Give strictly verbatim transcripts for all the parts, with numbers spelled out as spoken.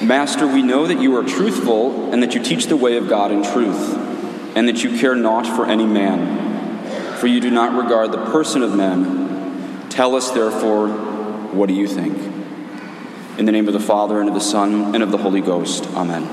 Master, we know that you are truthful and that you teach the way of God in truth, and that you care naught for any man, for you do not regard the person of men. Tell us, therefore, what do you think? In the name of the Father, and of the Son, and of the Holy Ghost. Amen.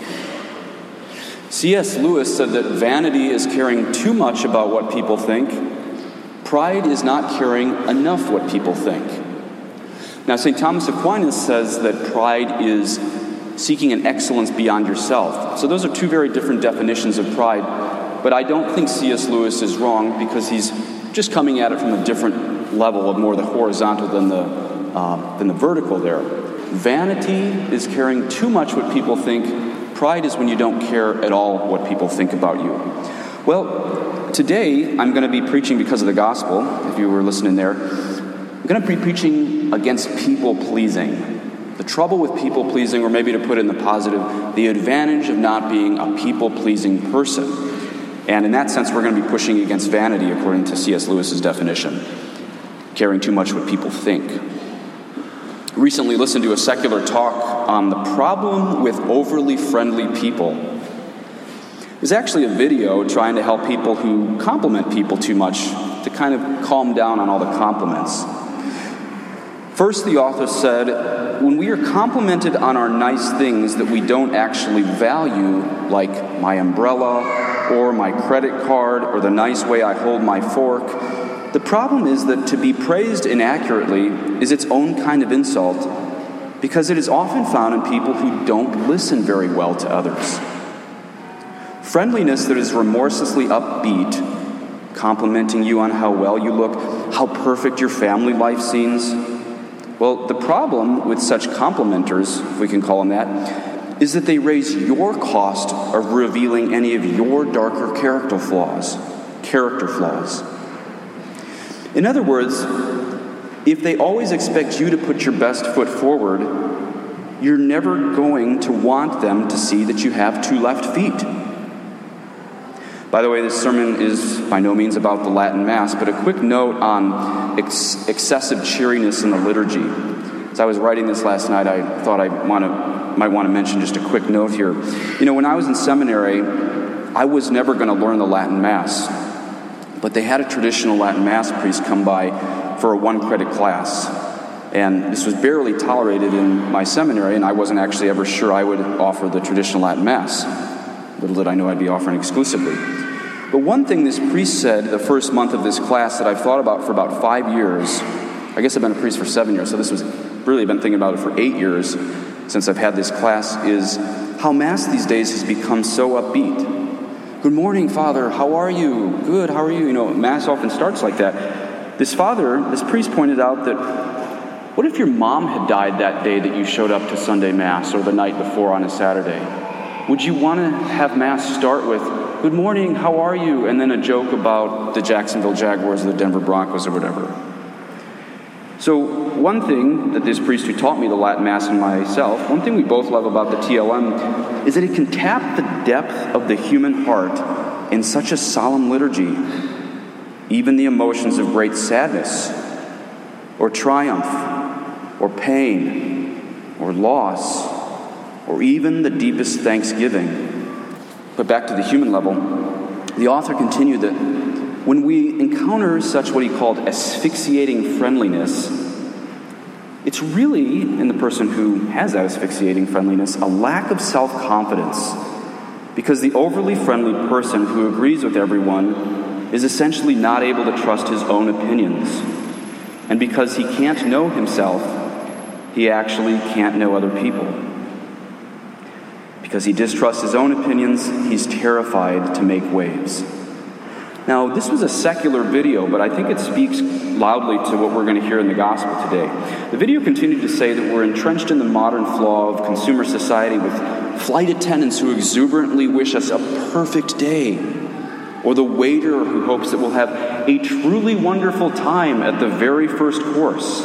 C S Lewis said that vanity is caring too much about what people think. Pride is not caring enough what people think. Now, Saint Thomas Aquinas says that pride is seeking an excellence beyond yourself. So those are two very different definitions of pride. But I don't think C S Lewis is wrong, because he's just coming at it from a different level of more the horizontal than the, uh, than the vertical there. Vanity is caring too much what people think. Pride is when you don't care at all what people think about you. Well, today I'm going to be preaching because of the gospel, if you were listening there. I'm going to be preaching against people-pleasing. The trouble with people-pleasing, or maybe to put it in the positive, the advantage of not being a people-pleasing person. And in that sense, we're going to be pushing against vanity, according to C S Lewis's definition, caring too much what people think. Recently listened to a secular talk on the problem with overly friendly people. There's actually a video trying to help people who compliment people too much to kind of calm down on all the compliments. First, the author said, when we are complimented on our nice things that we don't actually value, like my umbrella or my credit card or the nice way I hold my fork, the problem is that to be praised inaccurately is its own kind of insult, because it is often found in people who don't listen very well to others. Friendliness that is remorselessly upbeat, complimenting you on how well you look, how perfect your family life seems. Well, the problem with such complimenters, if we can call them that, is that they raise your cost of revealing any of your darker character flaws. Character flaws. In other words, if they always expect you to put your best foot forward, you're never going to want them to see that you have two left feet. By the way, this sermon is by no means about the Latin Mass, but a quick note on ex- excessive cheeriness in the liturgy. As I was writing this last night, I thought I want to, might want to mention just a quick note here. You know, when I was in seminary, I was never going to learn the Latin Mass, but they had a traditional Latin Mass priest come by for a one-credit class. And this was barely tolerated in my seminary, and I wasn't actually ever sure I would offer the traditional Latin Mass. Little did I know I'd be offering exclusively. But one thing this priest said the first month of this class that I've thought about for about five years, I guess I've been a priest for seven years, so this was really, I've been thinking about it for eight years since I've had this class, is how Mass these days has become so upbeat. Good morning, Father, how are you? Good, how are you? You know, Mass often starts like that. This father, this priest pointed out that, what if your mom had died that day that you showed up to Sunday Mass, or the night before on a Saturday? Would you want to have Mass start with, good morning, how are you? And then a joke about the Jacksonville Jaguars or the Denver Broncos or whatever. So one thing that this priest who taught me the Latin Mass and myself, one thing we both love about the T L M is that it can tap the depth of the human heart in such a solemn liturgy. Even the emotions of great sadness or triumph or pain or loss, or even the deepest thanksgiving. But back to the human level, the author continued that when we encounter such what he called asphyxiating friendliness, it's really, in the person who has that asphyxiating friendliness, a lack of self-confidence. Because the overly friendly person who agrees with everyone is essentially not able to trust his own opinions. And because he can't know himself, he actually can't know other people. Because he distrusts his own opinions, he's terrified to make waves. Now, this was a secular video, but I think it speaks loudly to what we're going to hear in the gospel today. The video continued to say that we're entrenched in the modern flaw of consumer society with flight attendants who exuberantly wish us a perfect day, or the waiter who hopes that we'll have a truly wonderful time at the very first course.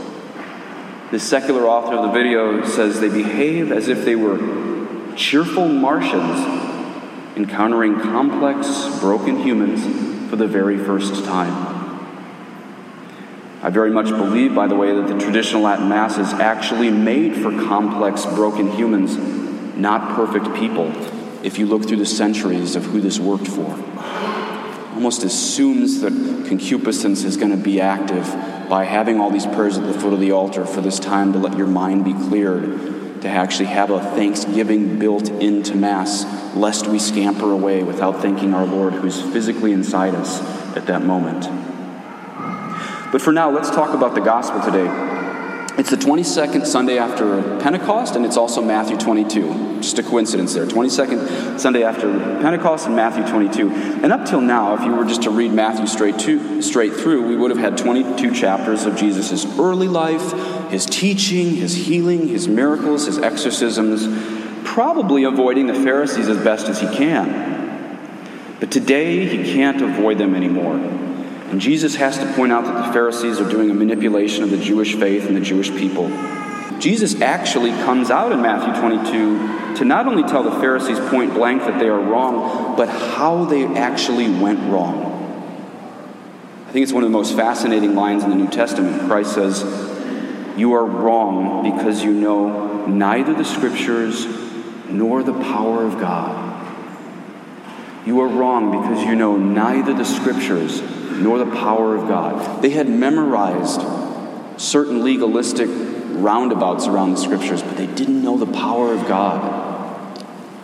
The secular author of the video says they behave as if they were cheerful Martians encountering complex, broken humans for the very first time. I very much believe, by the way, that the traditional Latin Mass is actually made for complex, broken humans, not perfect people, if you look through the centuries of who this worked for. Almost assumes that concupiscence is going to be active by having all these prayers at the foot of the altar for this time to let your mind be cleared, to actually have a thanksgiving built into Mass, lest we scamper away without thanking our Lord who's physically inside us at that moment. But for now, let's talk about the gospel today. It's the twenty-second Sunday after Pentecost, and it's also Matthew twenty-two. Just a coincidence there. twenty-second Sunday after Pentecost and Matthew twenty-two. And up till now, if you were just to read Matthew straight to, straight through, we would have had twenty-two chapters of Jesus' early life, his teaching, his healing, his miracles, his exorcisms, probably avoiding the Pharisees as best as he can. But today, he can't avoid them anymore. And Jesus has to point out that the Pharisees are doing a manipulation of the Jewish faith and the Jewish people. Jesus actually comes out in Matthew twenty-two to not only tell the Pharisees point blank that they are wrong, but how they actually went wrong. I think it's one of the most fascinating lines in the New Testament. Christ says, "You are wrong because you know neither the Scriptures nor the power of God." You are wrong because you know neither the Scriptures nor the power of God. They had memorized certain legalistic roundabouts around the Scriptures, but they didn't know the power of God.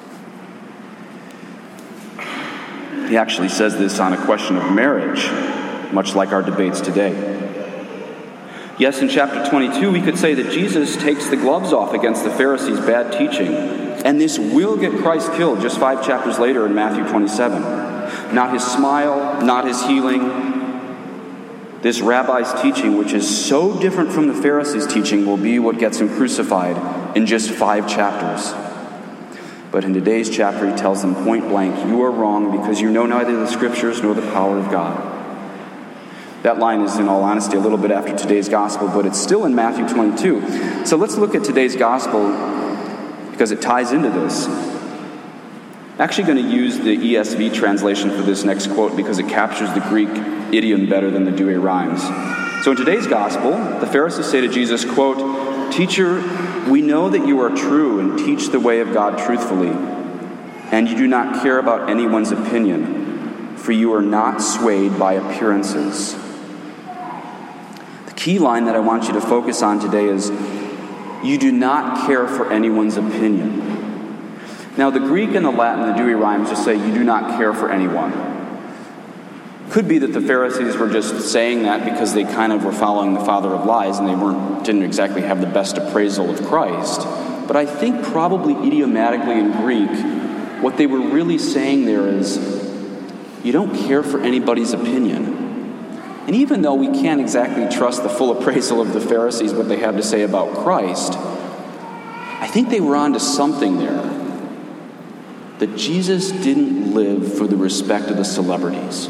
He actually says this on a question of marriage, much like our debates today. Yes, in chapter twenty-two, we could say that Jesus takes the gloves off against the Pharisees' bad teaching, and this will get Christ killed just five chapters later in Matthew twenty-seven. Not his smile, not his healing. This rabbi's teaching, which is so different from the Pharisees' teaching, will be what gets him crucified in just five chapters. But in today's chapter, he tells them point blank, "You are wrong because you know neither the Scriptures nor the power of God." That line is, in all honesty, a little bit after today's gospel, but it's still in Matthew twenty-two. So let's look at today's gospel because it ties into this. I'm actually going to use the E S V translation for this next quote because it captures the Greek idiom better than the Douay-Rheims. So in today's gospel, the Pharisees say to Jesus, quote, "Teacher, we know that you are true and teach the way of God truthfully, and you do not care about anyone's opinion, for you are not swayed by appearances." The key line that I want you to focus on today is, you do not care for anyone's opinion. Now, the Greek and the Latin, the Douay-Rheims, just say, you do not care for anyone. Could be that the Pharisees were just saying that because they kind of were following the father of lies and they weren't didn't exactly have the best appraisal of Christ. But I think probably idiomatically in Greek, what they were really saying there is, you don't care for anybody's opinion. And even though we can't exactly trust the full appraisal of the Pharisees, what they have to say about Christ, I think they were onto something there. That Jesus didn't live for the respect of the celebrities.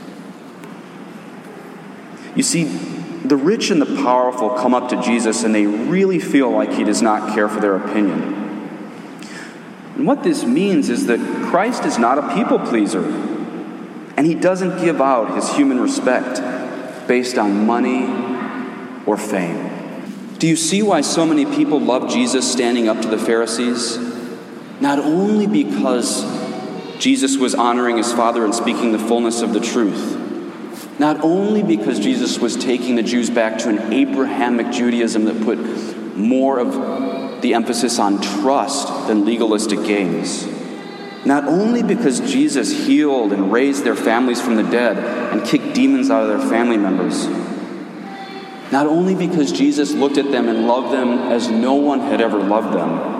You see, the rich and the powerful come up to Jesus and they really feel like he does not care for their opinion. And what this means is that Christ is not a people pleaser, and he doesn't give out his human respect based on money or fame. Do you see why so many people love Jesus standing up to the Pharisees? Not only because Jesus was honoring his Father and speaking the fullness of the truth. Not only because Jesus was taking the Jews back to an Abrahamic Judaism that put more of the emphasis on trust than legalistic gains. Not only because Jesus healed and raised their families from the dead and kicked demons out of their family members. Not only because Jesus looked at them and loved them as no one had ever loved them.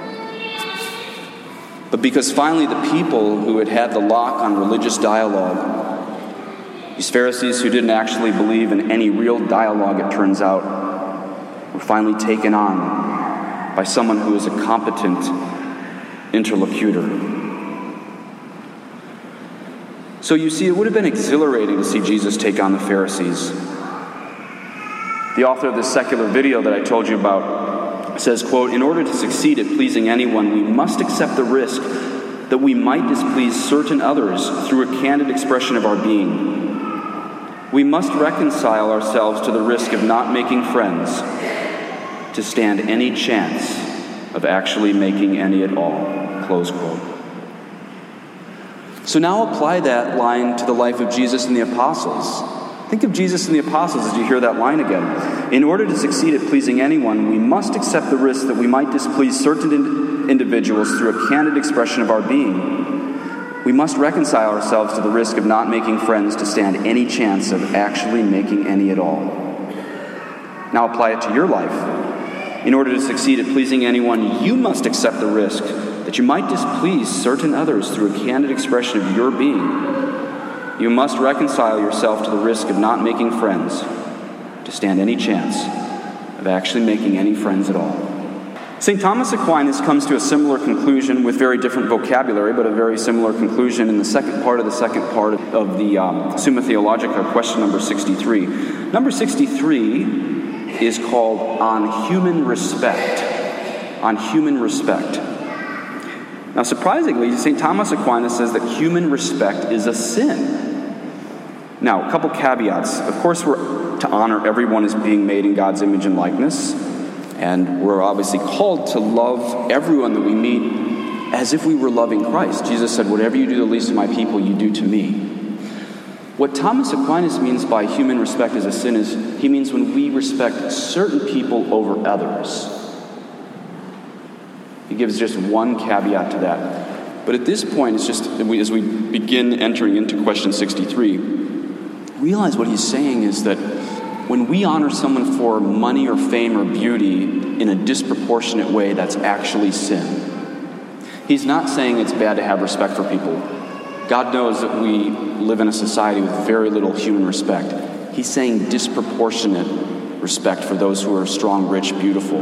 But because finally the people who had had the lock on religious dialogue, these Pharisees who didn't actually believe in any real dialogue, it turns out, were finally taken on by someone who was a competent interlocutor. So you see, it would have been exhilarating to see Jesus take on the Pharisees. The author of this secular video that I told you about says, quote, "In order to succeed at pleasing anyone, we must accept the risk that we might displease certain others through a candid expression of our being. We must reconcile ourselves to the risk of not making friends to stand any chance of actually making any at all. Close quote. So now apply that line to the life of Jesus and the apostles. Think of Jesus and the apostles as you hear that line again. In order to succeed at pleasing anyone, we must accept the risk that we might displease certain in- individuals through a candid expression of our being. We must reconcile ourselves to the risk of not making friends to stand any chance of actually making any at all. Now apply it to your life. In order to succeed at pleasing anyone, you must accept the risk that you might displease certain others through a candid expression of your being. You must reconcile yourself to the risk of not making friends to stand any chance of actually making any friends at all. Saint Thomas Aquinas comes to a similar conclusion with very different vocabulary, but a very similar conclusion in the second part of the second part of the um, Summa Theologica, question number sixty-three. Number sixty-three is called On Human Respect. On Human Respect. Now, surprisingly, Saint Thomas Aquinas says that human respect is a sin. Now, a couple caveats. Of course, we're to honor everyone as being made in God's image and likeness. And we're obviously called to love everyone that we meet as if we were loving Christ. Jesus said, whatever you do to the least of my people, you do to me. What Thomas Aquinas means by human respect as a sin is he means when we respect certain people over others. He gives just one caveat to that. But at this point, it's just as we begin entering into question sixty-three, realize what he's saying is that when we honor someone for money or fame or beauty in a disproportionate way, that's actually sin. He's not saying it's bad to have respect for people. God knows that we live in a society with very little human respect. He's saying disproportionate respect for those who are strong, rich, beautiful.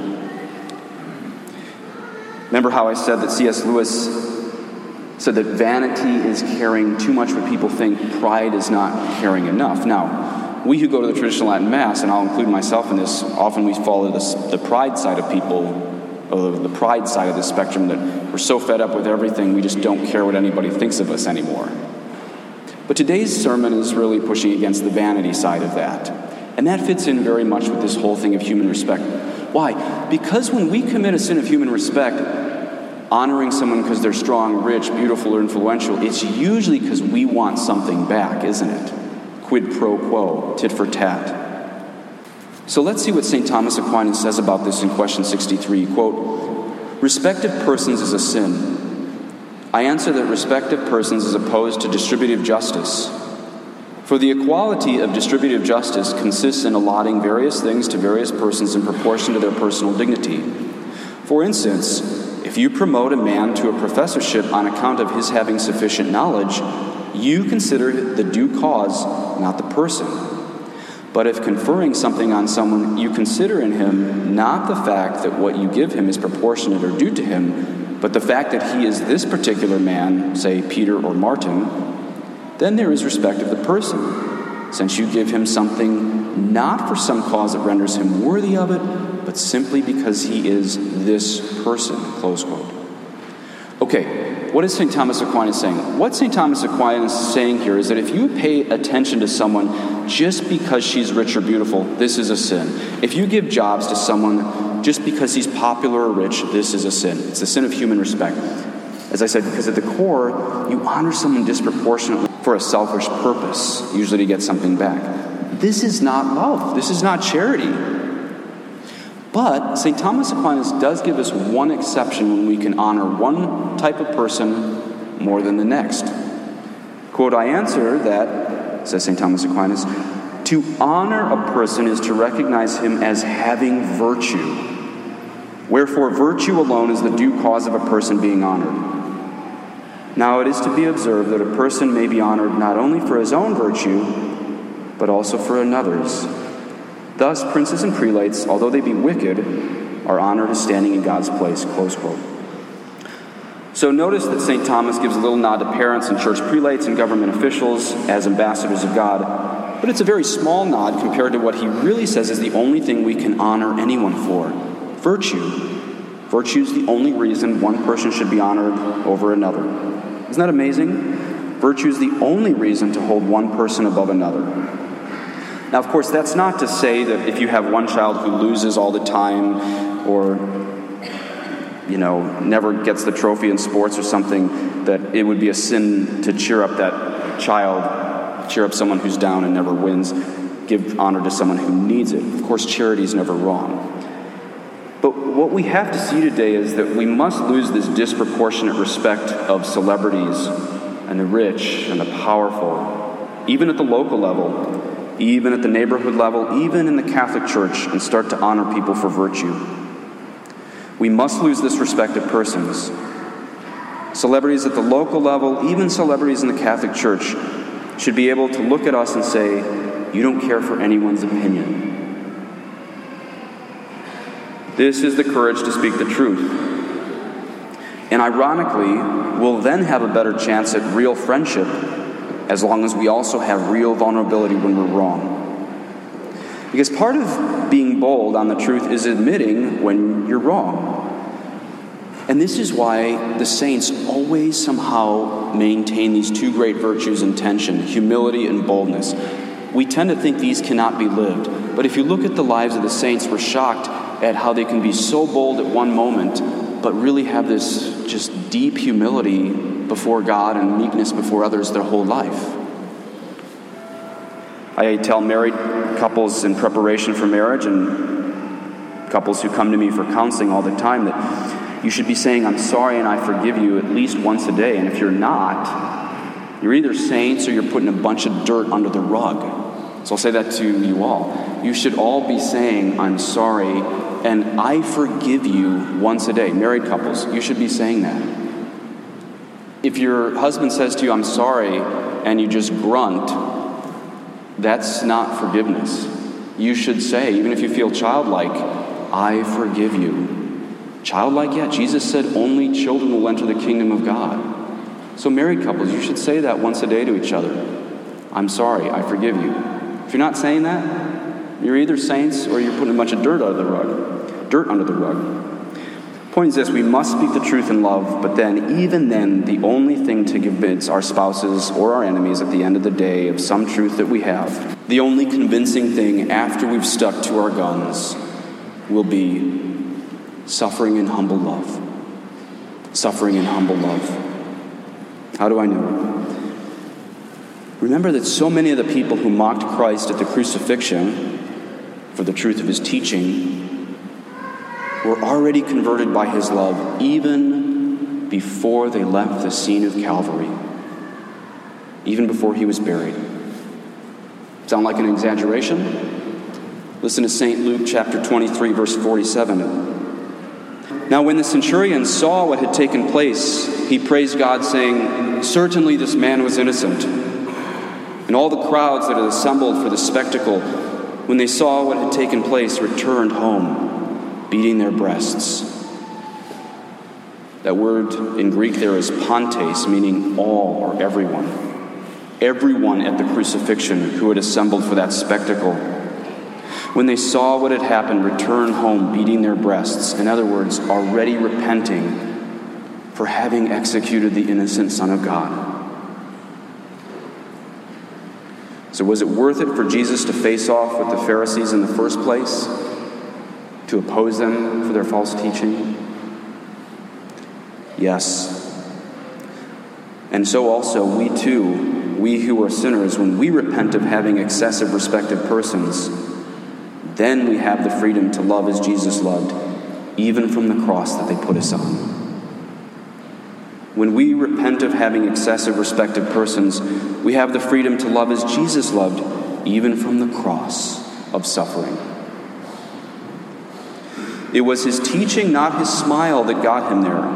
Remember how I said that C S Lewis said that vanity is caring too much what people think, pride is not caring enough. Now, we who go to the traditional Latin Mass, and I'll include myself in this, often we follow this, the pride side of people, or the pride side of the spectrum, that we're so fed up with everything, we just don't care what anybody thinks of us anymore. But today's sermon is really pushing against the vanity side of that. And that fits in very much with this whole thing of human respect. Why? Because when we commit a sin of human respect, honoring someone because they're strong, rich, beautiful, or influential, it's usually because we want something back, isn't it? Quid pro quo, tit for tat. So let's see what Saint Thomas Aquinas says about this in question sixty-three. Quote, respect of persons is a sin. I answer that respect of persons is opposed to distributive justice. For the equality of distributive justice consists in allotting various things to various persons in proportion to their personal dignity. For instance, if you promote a man to a professorship on account of his having sufficient knowledge, you consider the due cause, not the person. But if conferring something on someone, you consider in him not the fact that what you give him is proportionate or due to him, but the fact that he is this particular man, say Peter or Martin, then there is respect of the person, since you give him something not for some cause that renders him worthy of it, but simply because he is this person, close quote. Okay, what is Saint Thomas Aquinas saying? What Saint Thomas Aquinas is saying here is that if you pay attention to someone just because she's rich or beautiful, this is a sin. If you give jobs to someone just because he's popular or rich, this is a sin. It's the sin of human respect. As I said, because at the core, you honor someone disproportionately for a selfish purpose, usually to get something back. This is not love. This is not charity. But Saint Thomas Aquinas does give us one exception when we can honor one type of person more than the next. Quote, I answer that, says Saint Thomas Aquinas, to honor a person is to recognize him as having virtue. Wherefore virtue alone is the due cause of a person being honored. Now it is to be observed that a person may be honored not only for his own virtue, but also for another's. Thus, princes and prelates, although they be wicked, are honored as standing in God's place, close quote. So notice that Saint Thomas gives a little nod to parents and church prelates and government officials as ambassadors of God, but it's a very small nod compared to what he really says is the only thing we can honor anyone for, virtue. Virtue is the only reason one person should be honored over another. Isn't that amazing? Virtue is the only reason to hold one person above another. Now, of course, that's not to say that if you have one child who loses all the time or, you know, never gets the trophy in sports or something, that it would be a sin to cheer up that child, cheer up someone who's down and never wins, give honor to someone who needs it. Of course, charity is never wrong. But what we have to see today is that we must lose this disproportionate respect of celebrities and the rich and the powerful, even at the local level, even at the neighborhood level, even in the Catholic Church, and start to honor people for virtue. We must lose this respect of persons. Celebrities at the local level, even celebrities in the Catholic Church, should be able to look at us and say, "You don't care for anyone's opinion." This is the courage to speak the truth. And ironically, we'll then have a better chance at real friendship as long as we also have real vulnerability when we're wrong. Because part of being bold on the truth is admitting when you're wrong. And this is why the saints always somehow maintain these two great virtues in tension, humility and boldness. We tend to think these cannot be lived. But if you look at the lives of the saints, we're shocked at how they can be so bold at one moment, but really have this just deep humility before God and meekness before others their whole life. I tell married couples in preparation for marriage and couples who come to me for counseling all the time that you should be saying, "I'm sorry and I forgive you," at least once a day. And if you're not, you're either saints or you're putting a bunch of dirt under the rug. So I'll say that to you all. You should all be saying, "I'm sorry and I forgive you" once a day. Married couples, you should be saying that. If your husband says to you, "I'm sorry," and you just grunt, that's not forgiveness. You should say, even if you feel childlike, "I forgive you." Childlike, yeah, Jesus said only children will enter the kingdom of God. So married couples, you should say that once a day to each other. "I'm sorry, I forgive you." If you're not saying that, you're either saints or you're putting a bunch of dirt under the rug. Dirt under the rug. Point is this, we must speak the truth in love, but then, even then, the only thing to convince our spouses or our enemies at the end of the day of some truth that we have, the only convincing thing after we've stuck to our guns will be suffering in humble love. Suffering in humble love. How do I know? Remember that so many of the people who mocked Christ at the crucifixion for the truth of his teaching were already converted by his love even before they left the scene of Calvary, even before he was buried. Sound like an exaggeration? Listen to Saint Luke chapter twenty-three, verse forty-seven. Now when the centurion saw what had taken place, he praised God, saying, "Certainly this man was innocent." And all the crowds that had assembled for the spectacle, when they saw what had taken place, returned home, beating their breasts. That word in Greek there is pantes, meaning all or everyone. Everyone at the crucifixion who had assembled for that spectacle, when they saw what had happened, returned home, beating their breasts. In other words, already repenting for having executed the innocent Son of God. So was it worth it for Jesus to face off with the Pharisees in the first place? To oppose them for their false teaching? Yes. And so also we too, we who are sinners, when we repent of having excessive respect of persons, then we have the freedom to love as Jesus loved, even from the cross that they put us on. When we repent of having excessive respect of persons, we have the freedom to love as Jesus loved, even from the cross of suffering. It was his teaching, not his smile, that got him there.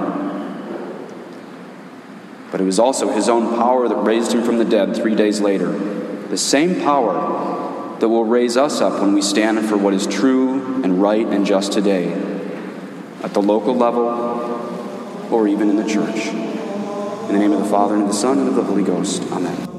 But it was also his own power that raised him from the dead three days later. The same power that will raise us up when we stand for what is true and right and just today, at the local level or even in the church. In the name of the Father, and of the Son, and of the Holy Ghost. Amen.